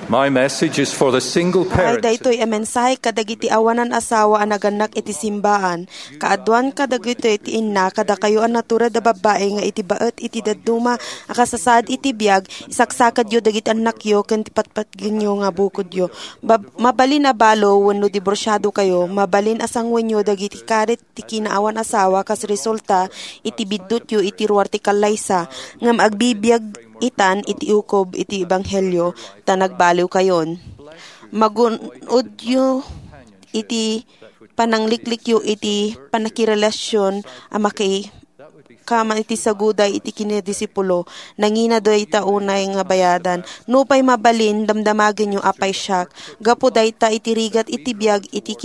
My message is for the single Ay parents. daytoy a mensahe kadagiti awanan asawa ang naganak iti simbaan. Kaadwan kadagito iti inna kada kayo ang natura da babae nga iti baet iti daduma akasasad iti biag isaksakad yo dagiti anak yo ken tipatpatgen yo nga bukod yo. Mabalin na balo wenno diborsyado kayo, mabalin asangwen yo dagiti karit ti kinaawan asawa kas resulta iti biddut yo iti ruwar ti kalaysa ngam agbibiyag itan iti ukob iti ebanghelyo ta nagbaliw kayon. Magunod yo iti panangliklik yo iti panakirelasyon amakay kama iti saguday iti kinedisipulo nangina doy ta unay nga bayadan nupay mabalin damdamagen yo apay siyak gapo dayta iti rigat iti biag iti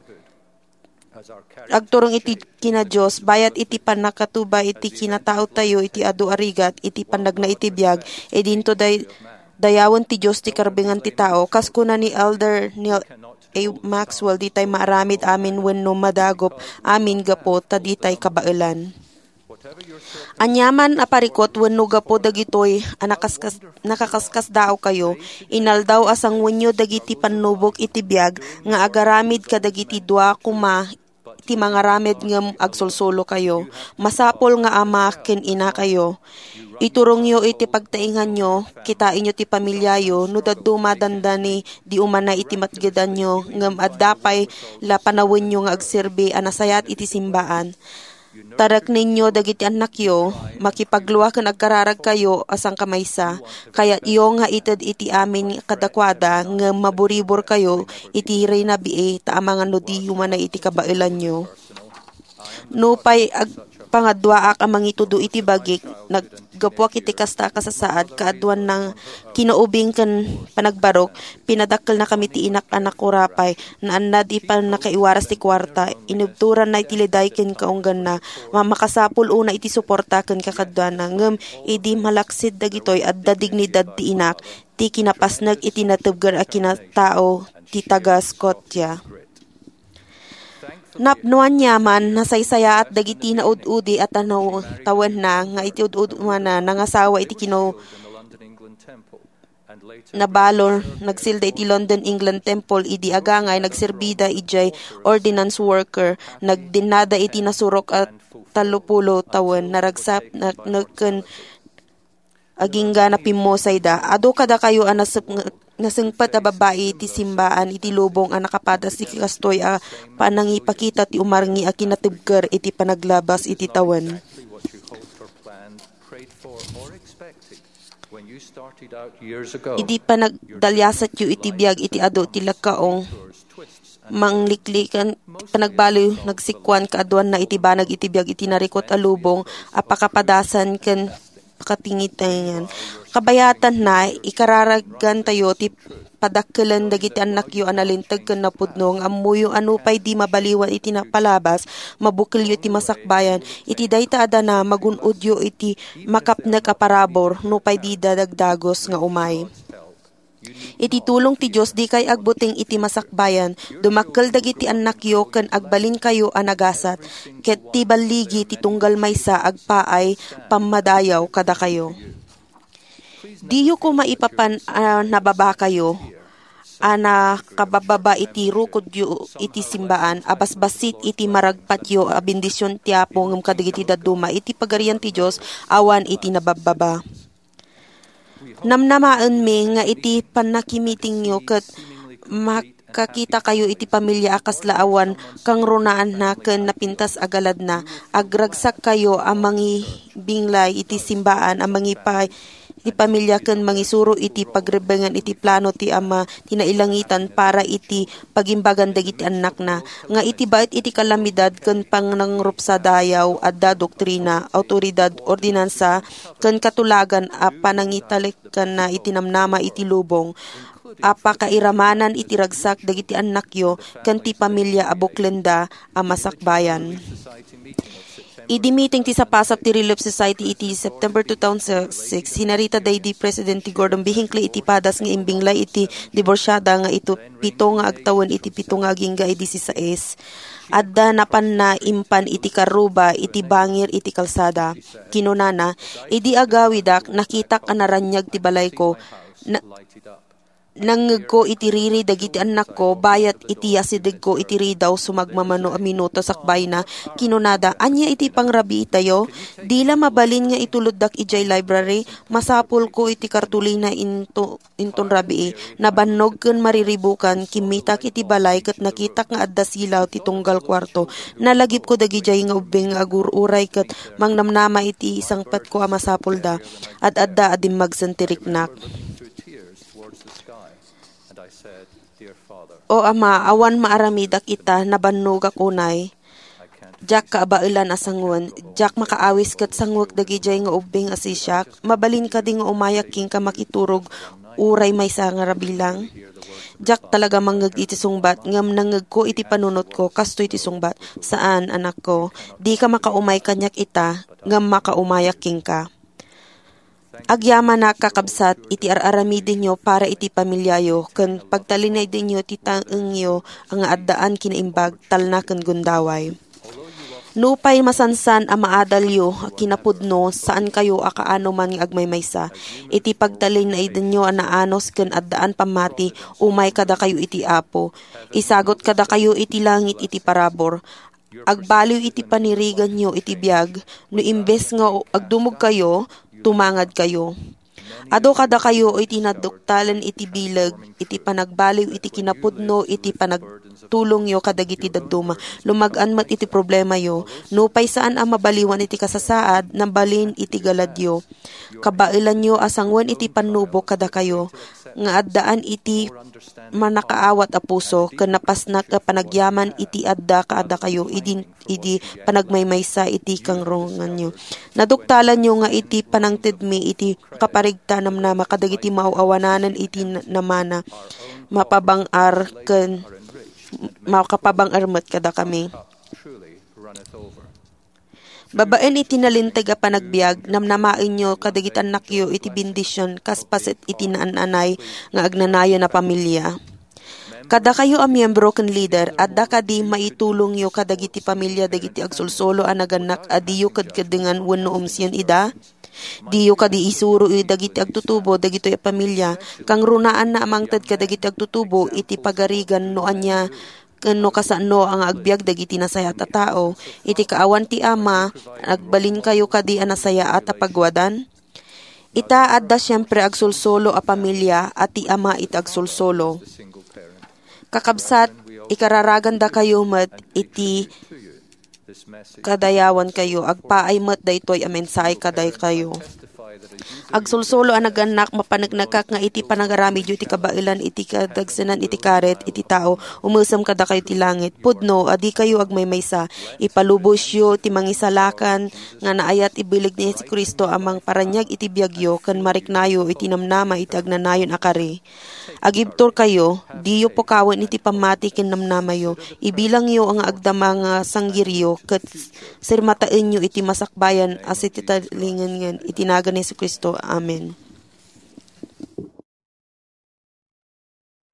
agturong iti kina Dios bayat iti panakatuba iti kinatao tayo iti adu arigat iti panagna iti biag dinto dayawon ti Dios ti karbingan ti tao kas kuna ni Elder Neil A. Maxwell ditay maaramid amin wenno madagop amin gapo ta ditay kabaelan. Anyaman aparikot wenno gapo dagitoy nakakaskas daw kayo inaldaw asang wenyo dagiti panubok iti biag nga agaramid kadagiti dua kuma iti mga ramed ngem agsolsolo kayo. Masapol nga ama ken ina kayo. Iturong yo iti pagtaingan nyo, kitain nyo ti pamilyayo, no daduma dandani di umana iti matgedan nyo, ngem addapay la panawin nyo nga agserbi anasayat iti simbaan. Tarak ninyo dagiti anak yo, makipagluwa ken agkararag kayo asang kamaysa, kaya iyo nga ited iti amin kadakwada nga maburibor kayo iti reyna bie ta amangan no di humana iti kabaelan nyo. Nupay pangadwaak ang mangitudo iti bagik naggapwak iti kasta kasasaad kaadwan ng kinaubing kan panagbarok pinadakkel na kami ti inak anak kurapay naannad ipan nakaiwaras ti kwarta inubturan na itiliday ken kaunggan na mamakasapul una iti suporta ken kakadwan na ngem idi malaksid dagitoy adda dignidad ti inak ti kinapasnag iti natebger a kinatao ti taga Scotia. Napnuan yaman nasaysaya at dagiti na ud-udi at tawan na nga iti ud-ud na nangasawa iti kino nabalo nagsilda iti London England Temple idi agangay nagserbida ijay ordinance worker nagdinada iti nasurok at 30 tawen naragsap nagken agingga na pimosay da ado kada kayo nasengpat a babae iti simbaan iti lubong a nakapadas iti kastoy a panangipakita ti umarngi a kinatibker iti panaglabas iti tawen. Idi panagdalyasat yu iti biag iti ado ti lagkaong mangliklikan panagbaliw nagsikwan kaadwan na iti banag iti biag iti narikot a lubong a pakapadasan ken katingitan kabayatan na ikararagan tayo ti padakkelan dagiti anak yo analintag ken napudno ammuyo anupay di mabaliwan iti napalabas mabukil yo iti masakbayan iti dayta adana magunod yo iti makapnek a parabor nupay di dadagdagos nga umay. Iti tulong ti Dios di kay agbuting iti masakbayan dumakkel dagiti anak yo ken agbalin kayo anagasat ket ti balligi ti tunggal maysa agpaay pammadayaw kada kayo. Di yo ko maipapan nababa kayo ana kabababa iti rukod yo iti simbaan abasbasit iti maragpat yo a bendisyon ti Apo ngem kadagiti daduma iti pagarian ti Dios awan iti nabababa. Namnamaan mi nga iti panakimiting nyo ket makakita kayo iti pamilya akas laawan kang runaan na ken napintas agalad na agragsak kayo amangi binglay iti simbaan amangi pa iti pamilya ken mangisuro iti pagrebengan iti plano ti Ama tinailangitan para iti pagimbagan dagiti anak na nga iti bait iti kalamidad ken pangnangrupsa dayaw adda doktrina awtoridad ordinansa ken katulagan a panangitalikan na iti namnama iti lubong apa kairamanan iti ragsak dagiti anak yo ken ti pamilya abuklenda a masakbayan. Idi meeting ti sapasap ti Relief Society iti September 2006 hinarita daydi President ti Gordon B. Hinckley iti padas nga imbinglay iti diborsyada nga ito 7 nga agtawan iti 7 nga agingga iti 16. Adda napan na impan iti karuba iti bangir iti kalsada. Kinunana, idi agawidak nakitak anaranyag ti balay ko nangeg ko itiriri dagiti anak ko, bayat iti yasidig ko itiri daw sumagmamano a minuto sakbay na, kinunada, anya iti pangrabi itayo, dila mabalin nga ituluddak ijay library, masapul ko iti kartulina inton rabi nabannog ken mariribukan, kimitak iti balay ket nakitak nga adda silaw ti tunggal kwarto, nalagip ko dagijay nga ubeng nga agururay ket mangnamnama iti isangpet ko a masapul da, at adda adim magsantiriknak. O ama, awan maaramidak ita, nabannog akunay. Jak kaabailan asangwan, jak makaawis kat sangwag dagijay nga ubing asisyak, mabalin ka di nga umayak king ka makiturog, uray may sa nga rabilang. Jak talaga manggag iti sungbat, ngam nangag ko iti panunot ko, kasto iti sungbat. Saan, anak ko? Di ka makaumay kanyak ita, ngam makaumayak king ka. Agyaman na kakabsat, iti araramidin nyo para iti pamilyayo, ken pagtalinay din nyo titaeng nyo ang addaan kinaimbag talna ken gundaway. Nupay masansan a maadalyo kinapudno saan kayo akaano man nga agmaymaysa. Iti pagtalinay din nyo anaanos ken addaan pamati, umay kada kayo iti apo. Isagot kada kayo iti langit iti parabor. Agbaliw iti panirigan nyo iti biyag, no imbes nga agdumog kayo, tumangad kayo. Ado kada kayo iti naduktalan iti bilag, iti panagbaliw iti kinapudno, iti panagtulong yo kadagiti daduma. Lumagan mat iti problema yo, nupay saan ang mabaliwan iti kasasaad, nambalin iti galadyo. Kabailan yo asangwan iti panubok kada kayo, nga addaan iti manakaawat a puso, kanapasnak ka panagyaman iti adda kaada kayo, idi panagmaymaysa iti kangrungan nyo. Naduktalan nyo nga iti panangtidmi iti kaparigta namnama kadagiti mauawananan iti namana, mapabangar ken makapabangar met kada kami. Babaen iti nalinteg a panagbiag, namnamain nyo kadagitan nakyo iti bendisyon, kaspaset iti naananay nga agnanayo na pamilya. Kada kayo ang miyembro ken leader, adda kadi maitulong yo kadagiti pamilya dagiti agsulsolo a naganak adiyo kadkadengan wenno umsyon ida. Diyo kadi isuro dagiti agtutubo dagito a pamilya, kang runaan na amangted kadagiti agtutubo iti pagarigan no anya no kasano ang agbiag dagiti nasaya at tao, iti kaawan ti ama, agbalin kayo kadi anasaya at apagwadan. Ita adda siyempre agsulsolo a pamilya at ti ama iti agsulsolo. Kakabsat, ikararaganda kayo mat iti kadayawan kayo, agpaay mat daytoy a mensahe kaday kayo. Agsulsolo ang naganak mapanagnagkak nga iti panagaramid iti kabailan iti kadagsanan iti karet iti tao, umusam kada kayo ti langit. Pudno, adi kayo agmaymaysa, ipalubos yo ti mangisalakan nga naayat ibilig ni Jesu-Kristo amang paranyag iti biyagyo kan mariknayo iti namnama iti agnanayon akari. Agibtor kayo, diyo po kawan iti pamati ken namnamayo, ibilang yo ang agdama nga sanggiryo ket sirmatain yo iti masakbayan as iti talingan iti nagan ni Jesu-Kristo. Amen.